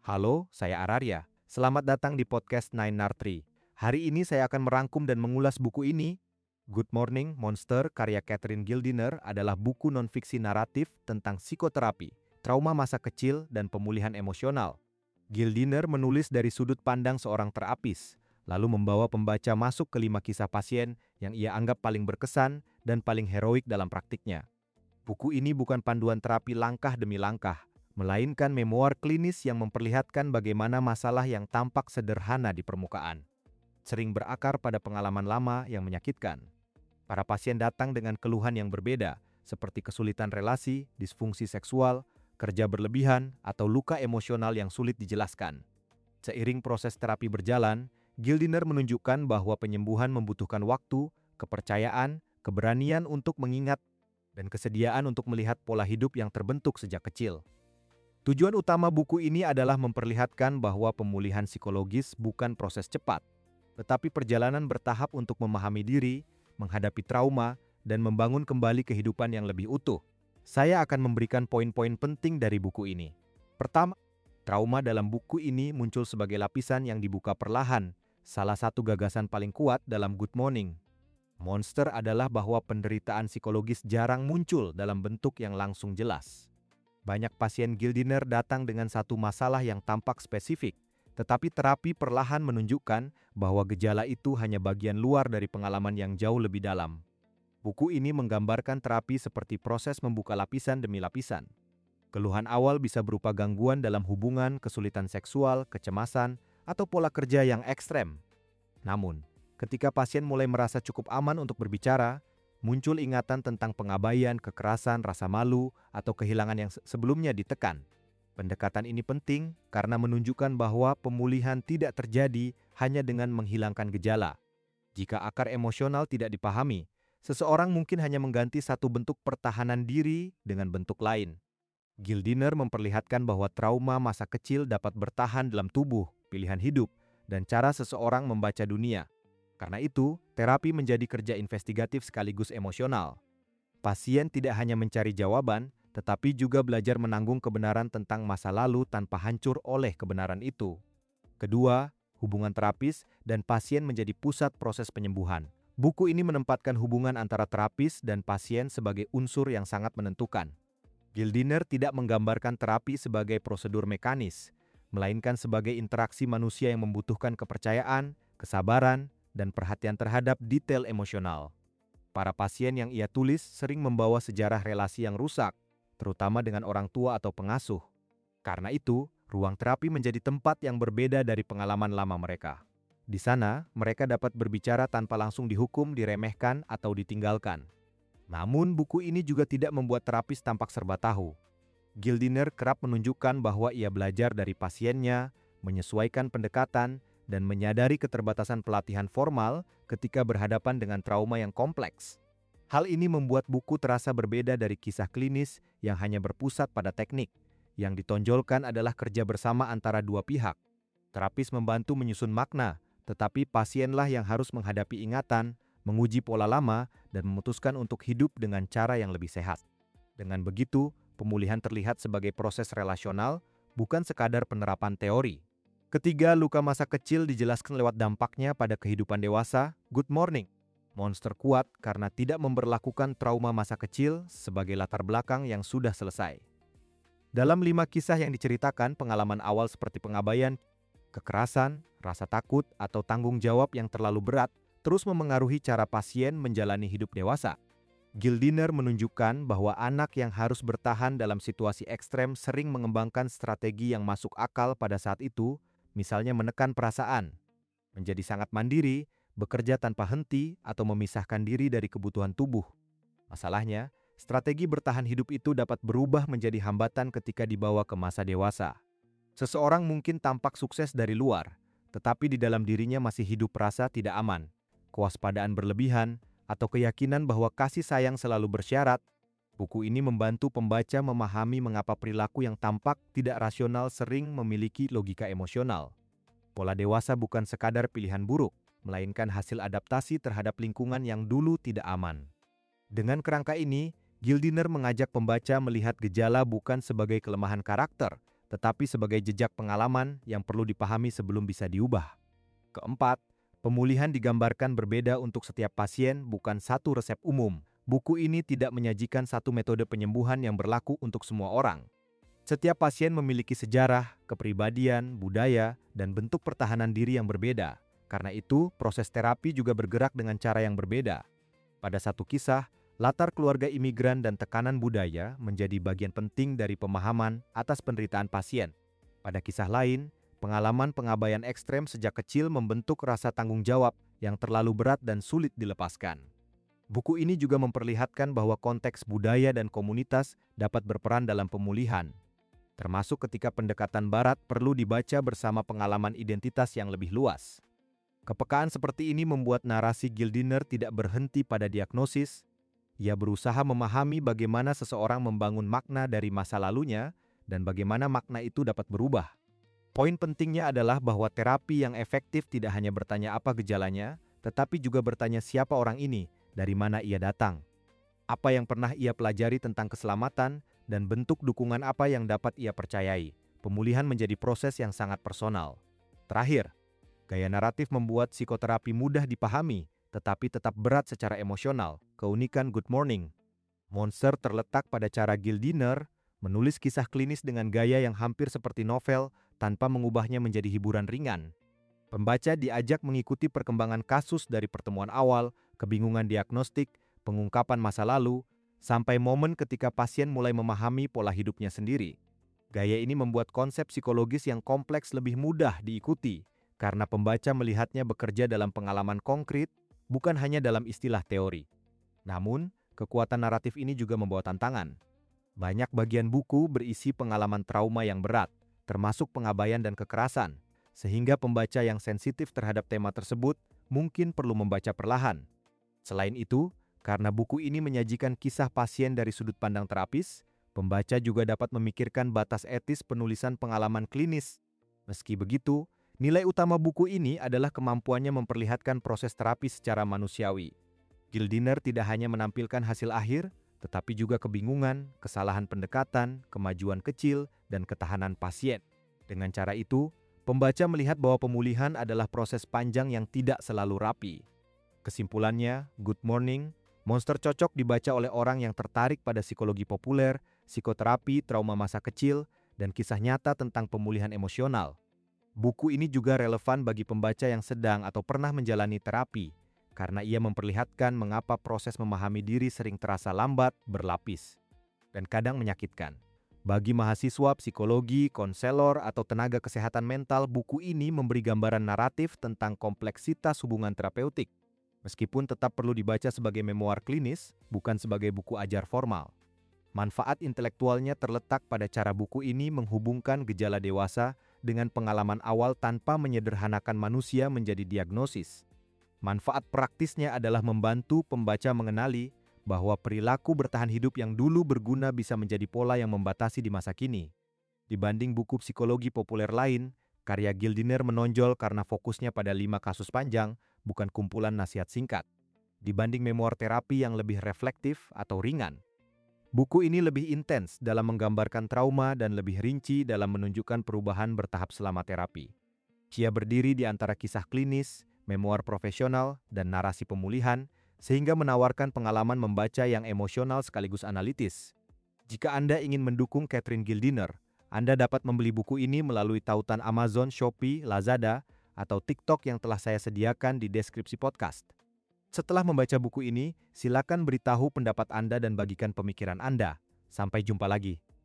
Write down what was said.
Halo, saya Araria. Selamat datang di podcast Nine Nartri. Hari ini saya akan merangkum dan mengulas buku ini. Good Morning, Monster, karya Catherine Gildiner adalah buku non-fiksi naratif tentang psikoterapi, trauma masa kecil, dan pemulihan emosional. Gildiner menulis dari sudut pandang seorang terapis, lalu membawa pembaca masuk ke 5 kisah pasien yang ia anggap paling berkesan dan paling heroik dalam praktiknya. Buku ini bukan panduan terapi langkah demi langkah, melainkan memoir klinis yang memperlihatkan bagaimana masalah yang tampak sederhana di permukaan sering berakar pada pengalaman lama yang menyakitkan. Para pasien datang dengan keluhan yang berbeda, seperti kesulitan relasi, disfungsi seksual, kerja berlebihan, atau luka emosional yang sulit dijelaskan. Seiring proses terapi berjalan, Gildiner menunjukkan bahwa penyembuhan membutuhkan waktu, kepercayaan, keberanian untuk mengingat, dan kesediaan untuk melihat pola hidup yang terbentuk sejak kecil. Tujuan utama buku ini adalah memperlihatkan bahwa pemulihan psikologis bukan proses cepat, tetapi perjalanan bertahap untuk memahami diri, menghadapi trauma, dan membangun kembali kehidupan yang lebih utuh. Saya akan memberikan poin-poin penting dari buku ini. Pertama, trauma dalam buku ini muncul sebagai lapisan yang dibuka perlahan, salah satu gagasan paling kuat dalam Good Morning. Monster adalah bahwa penderitaan psikologis jarang muncul dalam bentuk yang langsung jelas. Banyak pasien Gildiner datang dengan satu masalah yang tampak spesifik, tetapi terapi perlahan menunjukkan bahwa gejala itu hanya bagian luar dari pengalaman yang jauh lebih dalam. Buku ini menggambarkan terapi seperti proses membuka lapisan demi lapisan. Keluhan awal bisa berupa gangguan dalam hubungan, kesulitan seksual, kecemasan, atau pola kerja yang ekstrem. Namun, ketika pasien mulai merasa cukup aman untuk berbicara, muncul ingatan tentang pengabaian, kekerasan, rasa malu, atau kehilangan yang sebelumnya ditekan. Pendekatan ini penting karena menunjukkan bahwa pemulihan tidak terjadi hanya dengan menghilangkan gejala. Jika akar emosional tidak dipahami, seseorang mungkin hanya mengganti satu bentuk pertahanan diri dengan bentuk lain. Gildiner memperlihatkan bahwa trauma masa kecil dapat bertahan dalam tubuh, pilihan hidup, dan cara seseorang membaca dunia. Karena itu, terapi menjadi kerja investigatif sekaligus emosional. Pasien tidak hanya mencari jawaban, tetapi juga belajar menanggung kebenaran tentang masa lalu tanpa hancur oleh kebenaran itu. Kedua, hubungan terapis dan pasien menjadi pusat proses penyembuhan. Buku ini menempatkan hubungan antara terapis dan pasien sebagai unsur yang sangat menentukan. Gildiner tidak menggambarkan terapi sebagai prosedur mekanis, melainkan sebagai interaksi manusia yang membutuhkan kepercayaan, kesabaran, dan perhatian terhadap detail emosional. Para pasien yang ia tulis sering membawa sejarah relasi yang rusak, terutama dengan orang tua atau pengasuh. Karena itu, ruang terapi menjadi tempat yang berbeda dari pengalaman lama mereka. Di sana, mereka dapat berbicara tanpa langsung dihukum, diremehkan, atau ditinggalkan. Namun, buku ini juga tidak membuat terapis tampak serba tahu. Gildiner kerap menunjukkan bahwa ia belajar dari pasiennya, menyesuaikan pendekatan, dan menyadari keterbatasan pelatihan formal ketika berhadapan dengan trauma yang kompleks. Hal ini membuat buku terasa berbeda dari kisah klinis yang hanya berpusat pada teknik. Yang ditonjolkan adalah kerja bersama antara dua pihak. Terapis membantu menyusun makna, tetapi pasienlah yang harus menghadapi ingatan, menguji pola lama, dan memutuskan untuk hidup dengan cara yang lebih sehat. Dengan begitu, pemulihan terlihat sebagai proses relasional, bukan sekadar penerapan teori. Ketiga, luka masa kecil dijelaskan lewat dampaknya pada kehidupan dewasa. Good Morning, Monster kuat karena tidak memberlakukan trauma masa kecil sebagai latar belakang yang sudah selesai. Dalam 5 kisah yang diceritakan, pengalaman awal seperti pengabaian, kekerasan, rasa takut, atau tanggung jawab yang terlalu berat terus memengaruhi cara pasien menjalani hidup dewasa. Gildiner menunjukkan bahwa anak yang harus bertahan dalam situasi ekstrem sering mengembangkan strategi yang masuk akal pada saat itu, misalnya menekan perasaan, menjadi sangat mandiri, bekerja tanpa henti, atau memisahkan diri dari kebutuhan tubuh. Masalahnya, strategi bertahan hidup itu dapat berubah menjadi hambatan ketika dibawa ke masa dewasa. Seseorang mungkin tampak sukses dari luar, tetapi di dalam dirinya masih hidup rasa tidak aman, kewaspadaan berlebihan, atau keyakinan bahwa kasih sayang selalu bersyarat. Buku ini membantu pembaca memahami mengapa perilaku yang tampak tidak rasional sering memiliki logika emosional. Pola dewasa bukan sekadar pilihan buruk, melainkan hasil adaptasi terhadap lingkungan yang dulu tidak aman. Dengan kerangka ini, Gildiner mengajak pembaca melihat gejala bukan sebagai kelemahan karakter, tetapi sebagai jejak pengalaman yang perlu dipahami sebelum bisa diubah. Keempat, pemulihan digambarkan berbeda untuk setiap pasien, bukan satu resep umum. Buku ini tidak menyajikan satu metode penyembuhan yang berlaku untuk semua orang. Setiap pasien memiliki sejarah, kepribadian, budaya, dan bentuk pertahanan diri yang berbeda. Karena itu, proses terapi juga bergerak dengan cara yang berbeda. Pada satu kisah, latar keluarga imigran dan tekanan budaya menjadi bagian penting dari pemahaman atas penderitaan pasien. Pada kisah lain, pengalaman pengabaian ekstrem sejak kecil membentuk rasa tanggung jawab yang terlalu berat dan sulit dilepaskan. Buku ini juga memperlihatkan bahwa konteks budaya dan komunitas dapat berperan dalam pemulihan, termasuk ketika pendekatan Barat perlu dibaca bersama pengalaman identitas yang lebih luas. Kepekaan seperti ini membuat narasi Gildiner tidak berhenti pada diagnosis. Ia berusaha memahami bagaimana seseorang membangun makna dari masa lalunya dan bagaimana makna itu dapat berubah. Poin pentingnya adalah bahwa terapi yang efektif tidak hanya bertanya apa gejalanya, tetapi juga bertanya siapa orang ini, dari mana ia datang, apa yang pernah ia pelajari tentang keselamatan, dan bentuk dukungan apa yang dapat ia percayai. Pemulihan menjadi proses yang sangat personal. Terakhir, gaya naratif membuat psikoterapi mudah dipahami, tetapi tetap berat secara emosional. Keunikan Good Morning Monster terletak pada cara Gildiner menulis kisah klinis dengan gaya yang hampir seperti novel tanpa mengubahnya menjadi hiburan ringan. Pembaca diajak mengikuti perkembangan kasus dari pertemuan awal, kebingungan diagnostik, pengungkapan masa lalu, sampai momen ketika pasien mulai memahami pola hidupnya sendiri. Gaya ini membuat konsep psikologis yang kompleks lebih mudah diikuti, karena pembaca melihatnya bekerja dalam pengalaman konkret, bukan hanya dalam istilah teori. Namun, kekuatan naratif ini juga membawa tantangan. Banyak bagian buku berisi pengalaman trauma yang berat, termasuk pengabaian dan kekerasan, sehingga pembaca yang sensitif terhadap tema tersebut mungkin perlu membaca perlahan. Selain itu, karena buku ini menyajikan kisah pasien dari sudut pandang terapis, pembaca juga dapat memikirkan batas etis penulisan pengalaman klinis. Meski begitu, nilai utama buku ini adalah kemampuannya memperlihatkan proses terapi secara manusiawi. Gildiner tidak hanya menampilkan hasil akhir, tetapi juga kebingungan, kesalahan pendekatan, kemajuan kecil, dan ketahanan pasien. Dengan cara itu, pembaca melihat bahwa pemulihan adalah proses panjang yang tidak selalu rapi. Kesimpulannya, Good Morning Monster cocok dibaca oleh orang yang tertarik pada psikologi populer, psikoterapi, trauma masa kecil, dan kisah nyata tentang pemulihan emosional. Buku ini juga relevan bagi pembaca yang sedang atau pernah menjalani terapi, karena ia memperlihatkan mengapa proses memahami diri sering terasa lambat, berlapis, dan kadang menyakitkan. Bagi mahasiswa psikologi, konselor, atau tenaga kesehatan mental, buku ini memberi gambaran naratif tentang kompleksitas hubungan terapeutik, meskipun tetap perlu dibaca sebagai memoir klinis, bukan sebagai buku ajar formal. Manfaat intelektualnya terletak pada cara buku ini menghubungkan gejala dewasa dengan pengalaman awal tanpa menyederhanakan manusia menjadi diagnosis. Manfaat praktisnya adalah membantu pembaca mengenali bahwa perilaku bertahan hidup yang dulu berguna bisa menjadi pola yang membatasi di masa kini. Dibanding buku psikologi populer lain, karya Gildiner menonjol karena fokusnya pada 5 kasus panjang, bukan kumpulan nasihat singkat. Dibanding memoir terapi yang lebih reflektif atau ringan, buku ini lebih intens dalam menggambarkan trauma dan lebih rinci dalam menunjukkan perubahan bertahap selama terapi. Ia berdiri di antara kisah klinis, memoir profesional, dan narasi pemulihan, sehingga menawarkan pengalaman membaca yang emosional sekaligus analitis. Jika Anda ingin mendukung Catherine Gildiner, Anda dapat membeli buku ini melalui tautan Amazon, Shopee, Lazada, atau TikTok yang telah saya sediakan di deskripsi podcast. Setelah membaca buku ini, silakan beritahu pendapat Anda dan bagikan pemikiran Anda. Sampai jumpa lagi.